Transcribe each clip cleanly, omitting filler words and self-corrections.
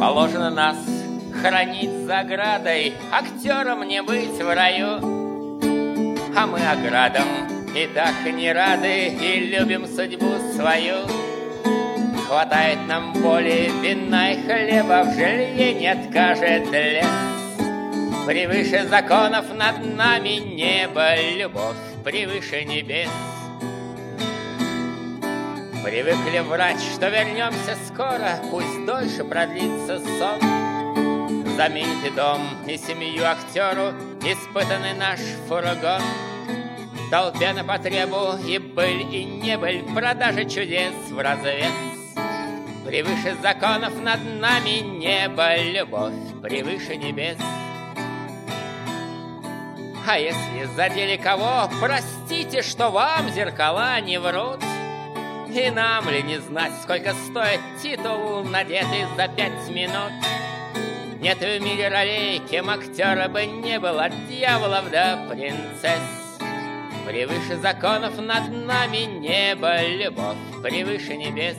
Положено нас хранить за оградой, актерам не быть в раю. А мы оградам и так не рады, и любим судьбу свою. Хватает нам боли, вина и хлеба, в жилье не откажет лес. Превыше законов над нами небо, любовь превыше небес. Привыкли врать, что вернемся скоро, пусть дольше продлится сон. Заменит и дом, и семью актеру испытанный наш фургон. Толпе на потребу и быль, и небыль, продажа чудес в развес. Превыше законов над нами небо, любовь превыше небес. А если задели кого, простите, что вам зеркала не врут. И нам ли не знать, сколько стоит титул, надетый за 5 минут? Нет в мире ролей, кем актера бы не был, от дьяволов до принцесс. Превыше законов над нами небо, любовь превыше небес.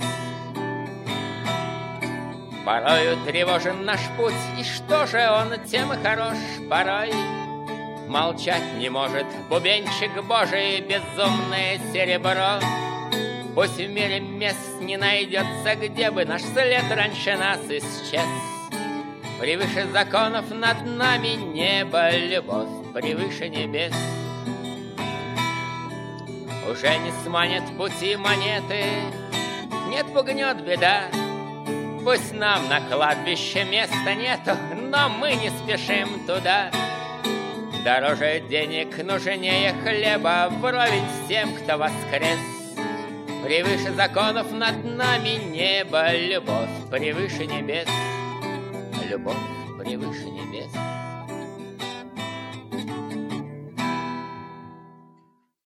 Порою тревожен наш путь, и что же он тем и хорош порой. Молчать не может бубенчик Божий, безумное серебро. Пусть в мире мест не найдется, где бы наш след раньше нас исчез. Превыше законов над нами небо, любовь превыше небес. Уже не сманят пути монеты, нет, пугнет беда. Пусть нам на кладбище места нету, но мы не спешим туда. Дороже денег, нужнее хлеба, вровень с тем, кто воскрес. Превыше законов над нами небо, любовь превыше небес. Любовь превыше небес.